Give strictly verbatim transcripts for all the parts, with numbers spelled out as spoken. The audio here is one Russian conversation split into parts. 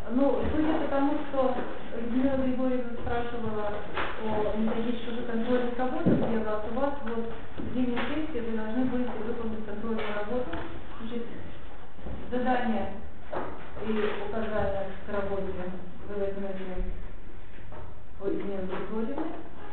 Ну, судя по тому, что Людмила Григорьевна спрашивала о методических и контрольных работах, где вас, у вас вот в день сессии вы должны будете выполнить контрольную работу. Значит, задания и указания к работе вы возьмете у Людмилы Григорьевны.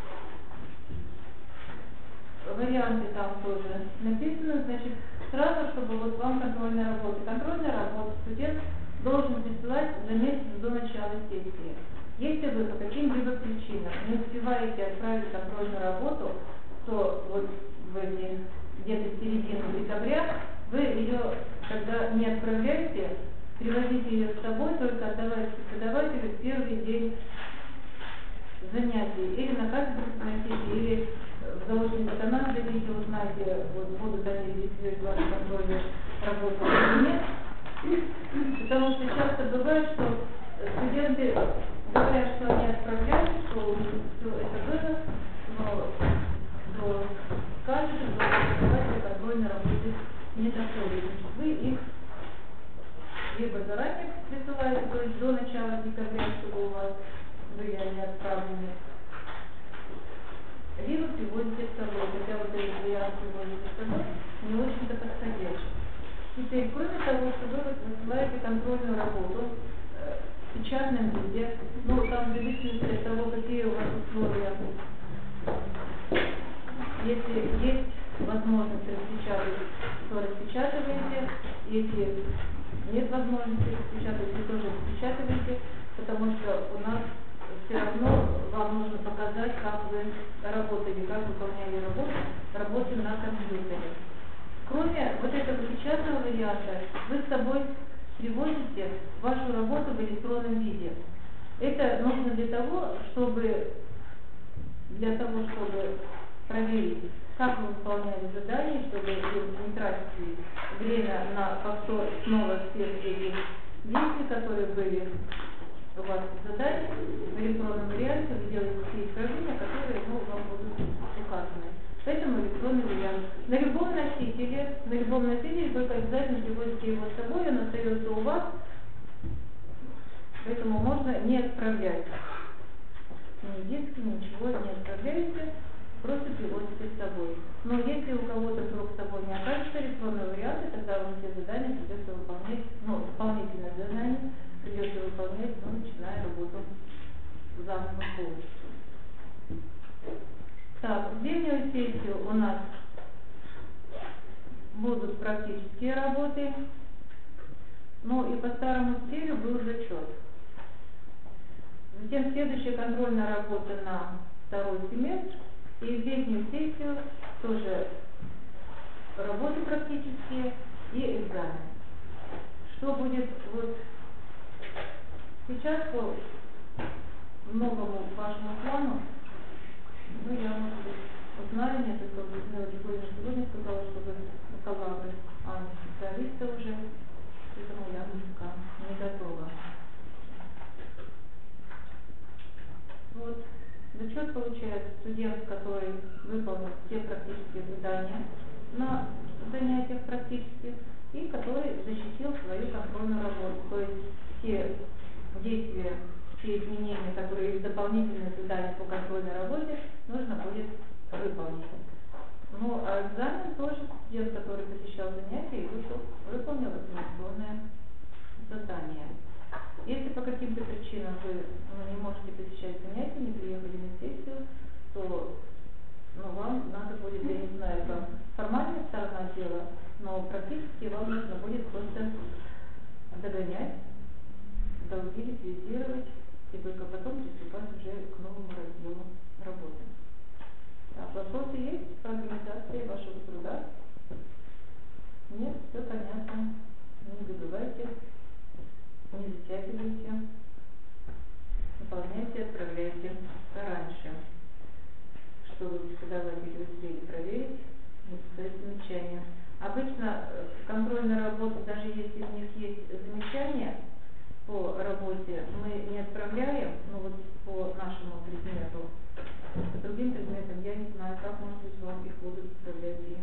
Варианты там тоже написаны, значит, сразу, чтобы вот вам контрольная работа. Контрольная работа студент должен присылать за месяц до начала сессии. Если вы по каким-либо причинам не успеваете отправить контрольную работу, то вот в эти где-то в середину декабря вы ее тогда не отправляете, привозите ее с собой, только отдавайте преподавателю в первый день занятий, или на кафедру приносите, или в заочный деканат дадите, узнаете, вот, будут они действовать ваши контрольные работы или нет. Потому что часто бывает, что студенты говорят, что они отправляют, что у них все это было, но до кафедры, до преподавателя контрольной работы не доходит. Значит, вы их либо заранее присылаете, то есть до начала декабря, чтобы у вас были они отправлены, либо приводите с собой, хотя вот этот вариант приводите с собой, не очень-то подходящий. Теперь, кроме того, что вы высылаете контрольную работу э, в печатном виде, ну, там в зависимости от того, какие у вас условия, если есть возможность распечатать, то распечатываете, если нет возможности распечатать, вы тоже распечатываете, потому что у нас все равно вам нужно показать, как вы работали, как выполняли работу, работу на компьютере. Кроме вот этого печатного варианта, вы с собой привозите вашу работу в электронном виде. Это нужно для того, чтобы для того, чтобы проверить, как вы выполняли задания, чтобы вы не тратили время на повтор снова всех этих действий, которые были у вас в задании. В электронном варианте вы делаете все исправления, которые ну, вам будут указаны. Поэтому электронный вариант. На любом носителе, на любом носителе только обязательно привозите его с собой, он остается у вас, поэтому можно не отправлять. Ни диски, ничего не отправляете, просто привозите с собой. Но если у кого-то вдруг с собой не окажется электронного варианта, тогда вам все задания придется выполнять, ну, дополнительное задание придется выполнять, ну, начиная работу заново полностью. Так, в зимнюю сессию у нас будут практические работы, ну и по старому стилю был зачет. Затем следующая контрольная работа на второй семестр, и в летнюю сессию тоже работы практические и экзамен. Что будет вот сейчас по новому вашему плану, ну я, может быть, узнаю, мне только Людмила Григорьевна сегодня сказала, что вы указали а специалиста уже, поэтому я пока не готова. Вот. Зачет получает студент, который выполнил все практические задания на занятиях практических и который защитил свою контрольную работу. То есть все действия, все изменения, которые есть дополнительные задания по контрольной работе, нужно будет выполнить. Ну, а экзамен тоже студент, который посещал занятия и вышел, выполнил экзаменационное задание. Если по каким-то причинам вы ну, не можете посещать занятия, не приехали на сессию, то ну, вам надо будет, я не знаю, как формальная сторона дела, но практически вам нужно будет просто догонять, долги ликвидировать и только потом приступать уже к новому разделу работы. Так, вопросы есть по организации вашего труда? Нет, все понятно. Не забывайте, не затягивайте, выполняйте, отправляйте пораньше, чтобы преподаватели успели проверить, написать замечания. Обычно в контрольной работе, даже если у них есть замечания по работе, мы не отправляем, ну вот по нашему предмету, по другим предметам я не знаю, как, может быть, вам их будут отправлять и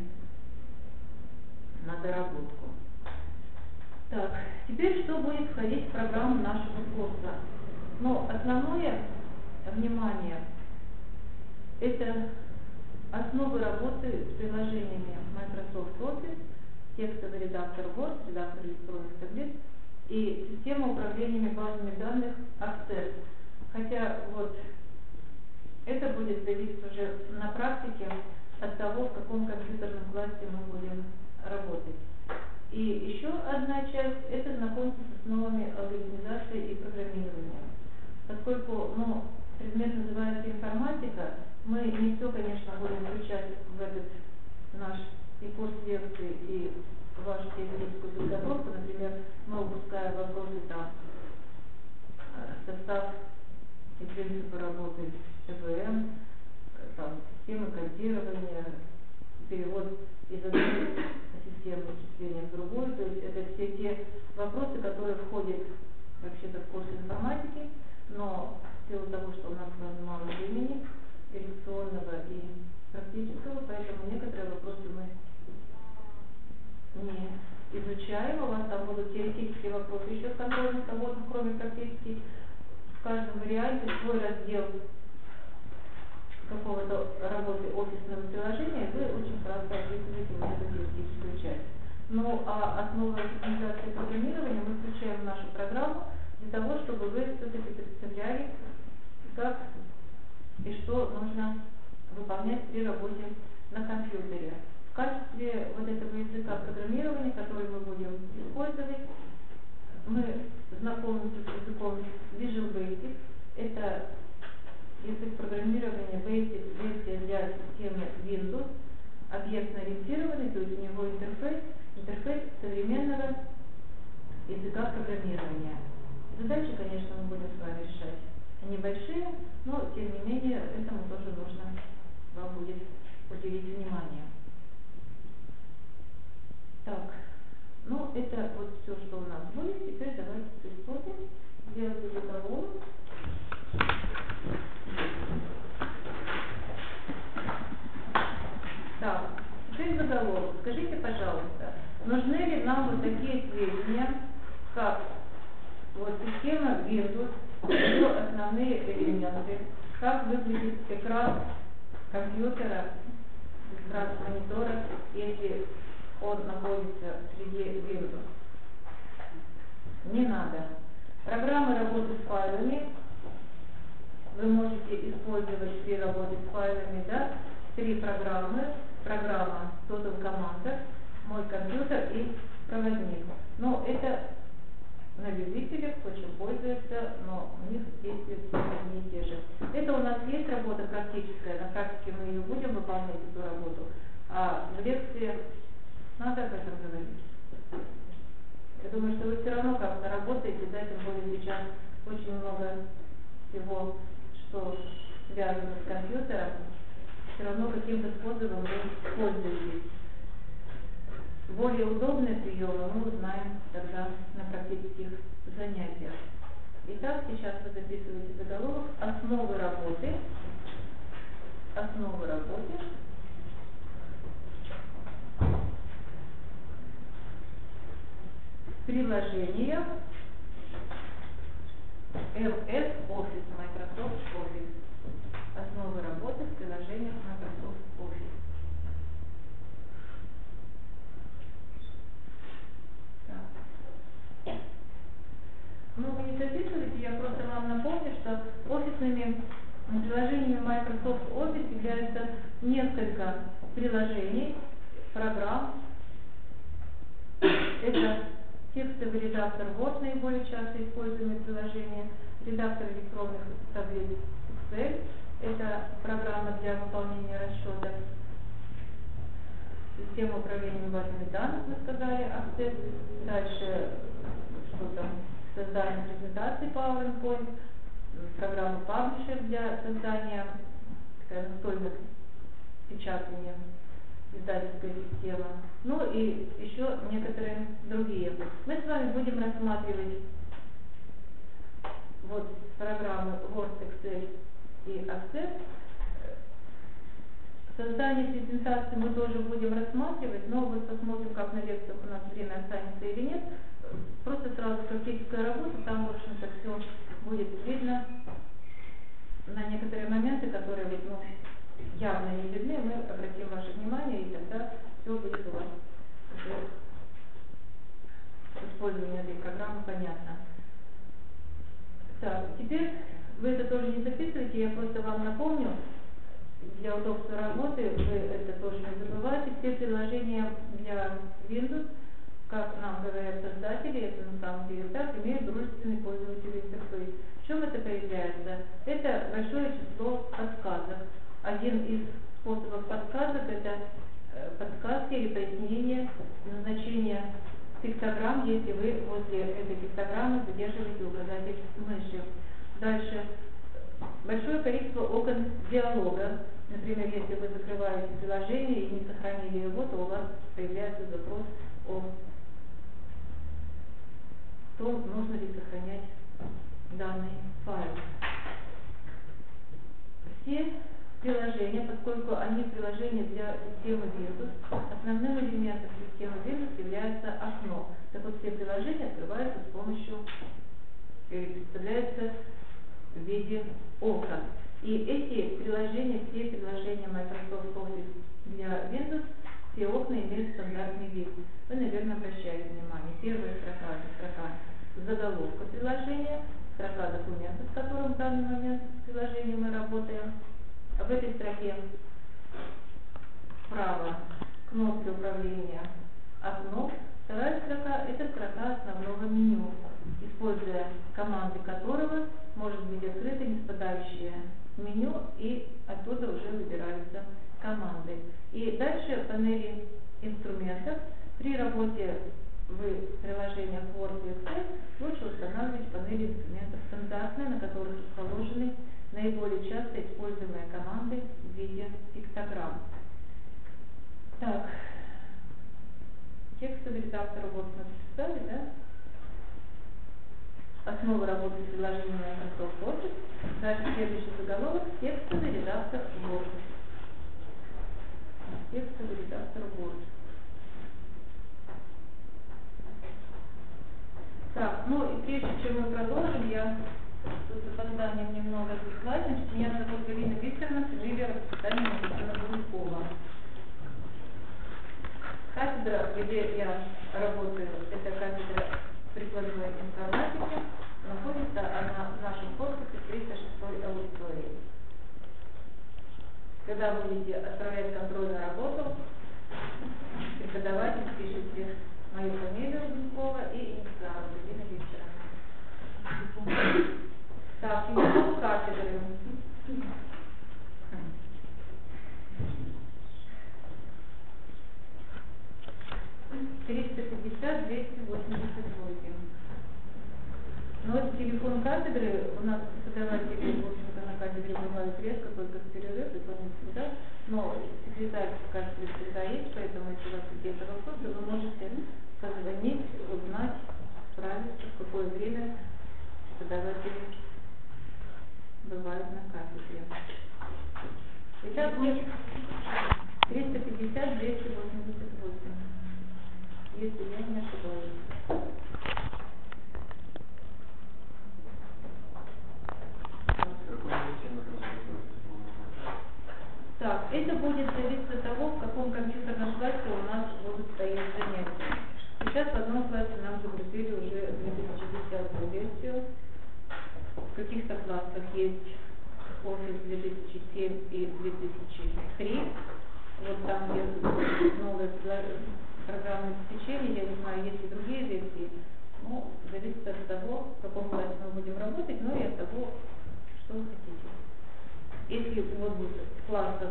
на доработку. Так, теперь что будет входить в программу программам нашего курса. Но основное внимание – это основы работы с приложениями Microsoft Office, текстовый редактор Word, редактор электронных таблиц и система управления базами данных Access. Хотя вот это будет зависеть уже на практике от того, в каком компьютерном классе мы будем работать. И еще одна часть – это знакомство с основами алгоритмизации и программирования. Поскольку ну, предмет называется информатика, мы не все, конечно, будем включать в этот наш и курс лекций, и вашу теоретическую подготовку. Например, мы выпускаем вопросы там состав и принципы работы тэ вэ эм, там, системы кодирования, перевод из одной системы вычисления в другую. То есть это все те вопросы, которые входят вообще-то в курс информатики, но в силу того, что у нас с вами мало времени, лекционного и практического, поэтому некоторые вопросы мы не изучаем. У вас там будут теоретические вопросы еще в контрольных работах, кроме практических. В каждом варианте свой раздел какого-то работы офисного приложения, вы очень хорошо описываете вот эту теоретическую часть. Ну а основы организации программирования мы включаем в нашу программу для того, чтобы вы все-таки представляли, как и что нужно выполнять при работе на компьютере. В качестве вот этого языка программирования, который мы будем использовать, мы знакомимся с языком Visual Basic. Это язык программирования Basic версия для системы Windows, объектно-ориентированный, то есть у него интерфейс, интерфейс современного языка программирования. Задачи, конечно, мы будем с вами решать небольшие, но тем не менее этому тоже нужно вам будет уделить внимание. Так, ну это вот все, что у нас будет. Теперь давайте приступим. Сделайте заголовок. Так, теперь заголовок. Скажите, пожалуйста, нужны ли нам вот такие сведения, как вот система Windows, ее основные элементы, как выглядит экран компьютера, экран монитора, если он находится среди Windows? Не надо. Программы работы с файлами вы можете использовать при работе с файлами, да? Три программы. Программа Total Commander, мой компьютер и проводник. Но это на любителях, кто чем пользуется, но у них действия все одни и те же. Это у нас есть работа практическая, на практике мы ее будем выполнять, эту работу, а в лекции надо об этом говорить. Я думаю, что вы все равно как-то работаете, да, тем более сейчас очень много всего, что связано с компьютером, все равно каким-то способом вы пользуетесь. Более удобные приемы мы узнаем тогда на практических занятиях. Итак, сейчас вы записываете заголовок «Основы работы». Основы работы. Приложение эм эс Office, Microsoft Office. Основы работы в приложениях Microsoft Office. Так. Ну, вы не записываете, я просто вам напомню, что офисными приложениями Microsoft Office являются несколько приложений, программ. Это текстовый редактор Word, наиболее часто используемое приложение, редактор электронных таблиц Excel, это программа для выполнения расчетов, система управления базами данных, мы сказали, Access, дальше что там, создание презентации PowerPoint, программа Publisher для создания такая настольных печатания, издательская система, ну и еще некоторые другие. Мы с вами будем рассматривать вот программы Word, Excel и Access. Создание презентации мы тоже будем рассматривать, но вот посмотрим, как на лекциях у нас время останется или нет. просто сразу практическая работа, там, в общем-то, все будет видно. На некоторые моменты, которые вот, ну, явно не видны, мы обратим ваше внимание, и тогда все будет у вас уже использование этой программы понятно. Так, теперь вы это тоже не записывайте, я просто вам напомню, для удобства работы вы это тоже не забывайте. Все приложения для Windows, как нам говорят создатели, это на самом деле так, имеют дружественный пользовательский интерфейс. В чем это проявляется? Это большое число подсказок. Один из способов подсказок – это подсказки или пояснение назначения пиктограмм, если вы возле этой пиктограммы задерживаете указатель мыши. Дальше. Большое количество окон диалога. Например, если вы закрываете приложение и не сохранили его, то у вас появляется запрос о том, нужно ли сохранять данный файл. Все приложения, поскольку они приложения для системы Windows, основным элементом системы Windows является окно. Так вот, все приложения открываются с помощью, или представляются в виде окон. И эти приложения, все приложения Microsoft Office для Windows, все окна имеют стандартный вид. Вы, наверное, обращали внимание. Первая строка – строка заголовка приложения, строка документа, с которым в данный момент в приложении мы работаем. В этой строке справа кнопки управления окном. Вторая строка – это строка основного меню, используя команды которого может быть открыто ниспадающее меню, и оттуда уже выбираются команды. И дальше панели инструментов. При работе в приложениях Word и Excel лучше устанавливать панели инструментов стандартные, на которых расположены наиболее часто используемые команды в виде пиктограмм. Так, текстовый редактор Word мы записали, да? Основа работы с приложением Microsoft Office. Дальше следующий заголовок – текстовый редактор Word. Текстовый редактор Word. Так, ну и прежде чем мы продолжим, я тут с опозданием немного слайд. Значит, меня зовут Галина Викторовна, фамилия воспитания Никита Гулькова. Кафедра, где я работаю, это кафедра прикладной информатики, находится она в нашем корпусе триста шестой аудитории. Когда будете отправлять контрольную работу, преподаватель пишите мою фамилию Гулькова и инициалы Галина Викторовна. Так, телефон кафедры. триста пятьдесят двести восемьдесят восемь. Но вот телефон кафедры у нас преподаватели, в общем-то, на кафедре бывают редко, только в перерыв, и то не всегда. Но секретарь кафедры всегда есть, поэтому если у вас какие-то вопросы, вы можете позвонить, узнать, справиться, в какое время преподаватели бывают на кафедре. Итак, триста пятьдесят двести восемьдесят восемь. Если я не ошибаюсь. Так, это будет зависеть от того, в каком компьютерном классе у нас будут стоять занятия. Сейчас в одном классе нам загрузили уже две тысячи десятую версию. В каких-то классах есть Office две тысячи семь и две тысячи три. Вот там, где новые программное обеспечение, я не знаю, есть ли другие версии, но зависит от того, в каком классе мы будем работать, но и от того, что вы хотите. Если вот будет в классах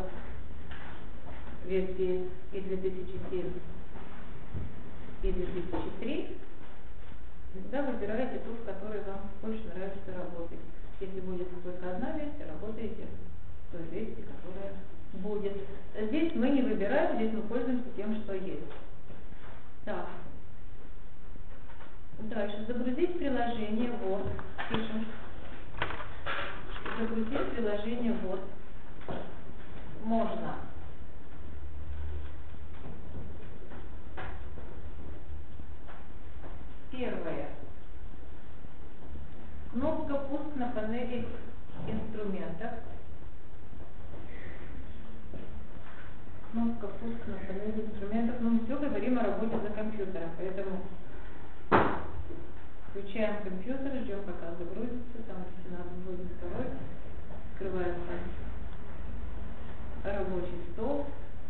версии и две тысячи семь, и две тысячи три, тогда выбираете ту, в которой вам больше нравится работать. Если будет только одна версия, работаете в той версии, которая будет. Здесь мы не выбираем, здесь мы пользуемся тем, что есть. Так. Дальше. Загрузить приложение Word. Пишем. Загрузить приложение Word. Можно. Первое. Кнопка «Пуск» на панели инструментов. Кнопка «Пуск» на панели инструментов. Ну, мы все говорим о работе за компьютером, поэтому включаем компьютер, ждем, пока загрузится. Там, если надо, будет второй. Открывается рабочий стол.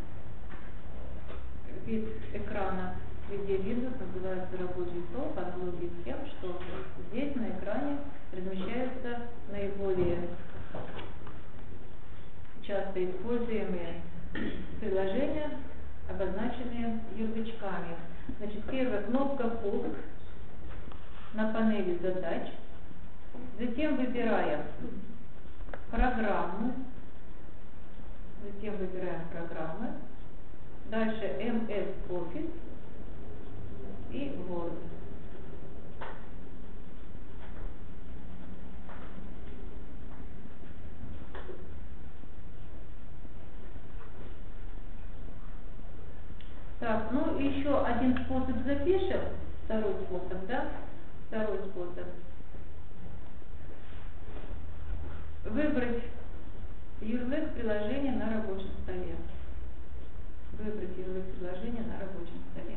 Вид экрана везде Windows называется рабочий стол по аналогии с тем, что здесь на экране размещаются наиболее часто используемые приложения, обозначенные ярлычками. Значит, первая кнопка «Пуск» на панели задач. Затем выбираем программу. Затем выбираем программы. Дальше эм эс Office и Word. Так, ну еще один способ запишем. Второй способ, да? Второй способ. Выбрать ярлык приложения на рабочем столе. Выбрать ярлык приложения на рабочем столе.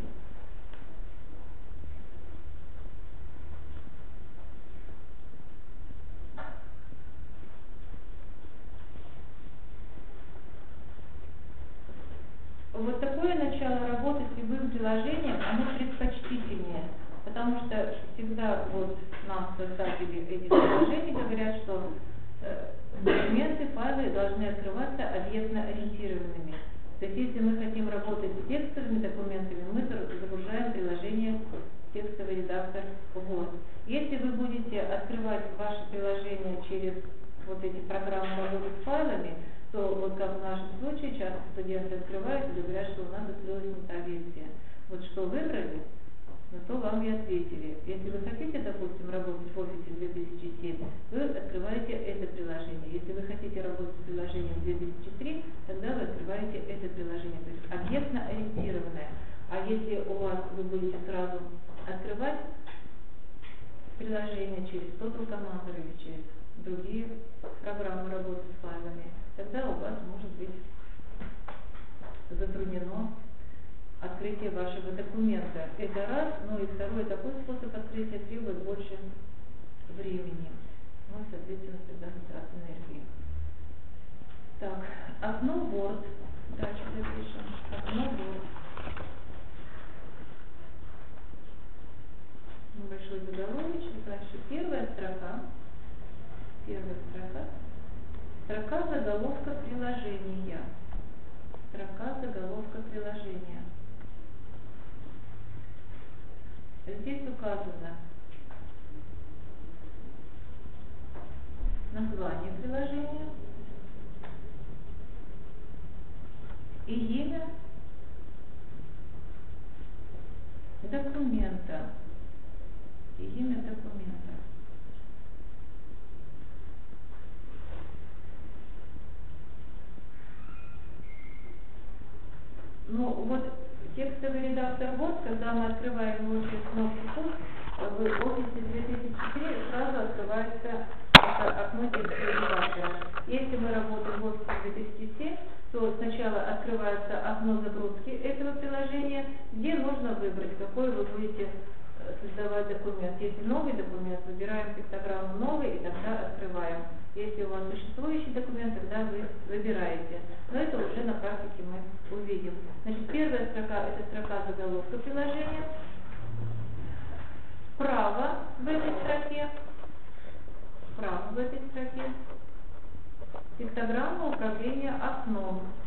Вот такое начало работы с любым приложением, оно предпочтительнее, потому что всегда вот нам, создатели этих приложений, говорят, что э, документы, файлы должны открываться объектно-ориентированными. То есть, если мы хотим работать с текстовыми документами, мы загружаем приложение в текстовый редактор Word. Если вы будете открывать ваше приложение через вот эти программы работы с файлами, то вот как в нашем случае часто студенты открывают и говорят, что у нас открылась не та версия. Вот что выбрали, на то вам и ответили. Если вы хотите, допустим, работать в офисе две тысячи семь, вы открываете это приложение. Если вы хотите работать с приложением две тысячи три, тогда вы открываете это приложение. То есть объектно-ориентированное. А если у вас вы будете сразу открывать приложение через Total Commander или через другие программы работы с файлами, тогда у вас может быть затруднено открытие вашего документа. Это раз. Ну и второй, такой способ открытия требует больше времени. Ну и, соответственно, всегда затрат энергии. Так, окно Word. Дальше запишем. Окно Word. Небольшой заголовочек. Дальше первая строка. Первая строка. Строка заголовка приложения. Строка заголовка приложения. Здесь указано название приложения и имя документа. И имя документа. Ну вот текстовый редактор Word, когда мы открываем его через кнопку «Пуск», в офисе две тысячи три сразу открывается это окно текстового редактора. Если мы работаем в офисе две тысячи семь, то сначала открывается окно загрузки этого приложения, где нужно выбрать, какой вы будете создавать документ. Если новый документ, выбираем пиктограмму «Новый» и тогда открываем. Если у вас существующий документ, тогда вы выбираете. Но это уже на практике мы увидим. Значит, первая строка – это строка заголовка приложения. Справа в этой строке, справа в этой строке пиктограмма управления окном.